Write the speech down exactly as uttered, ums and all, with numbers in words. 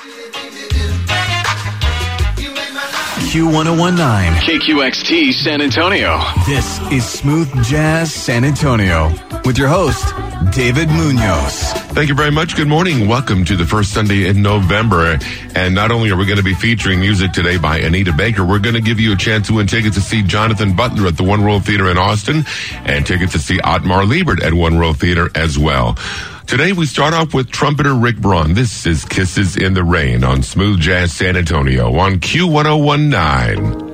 Q one oh one nine. K Q X T San Antonio. This is Smooth Jazz San Antonio with your host, David Munoz. Thank you very much. Good morning. Welcome to the first Sunday in November. And not only are we going to be featuring music today by Anita Baker, we're going to give you a chance to win tickets to see Jonathan Butler at the One World Theater in Austin and tickets to see Otmar Liebert at One World Theater as well. Today we start off with trumpeter Rick Braun. This is Kisses in the Rain on Smooth Jazz San Antonio on Q one oh one nine.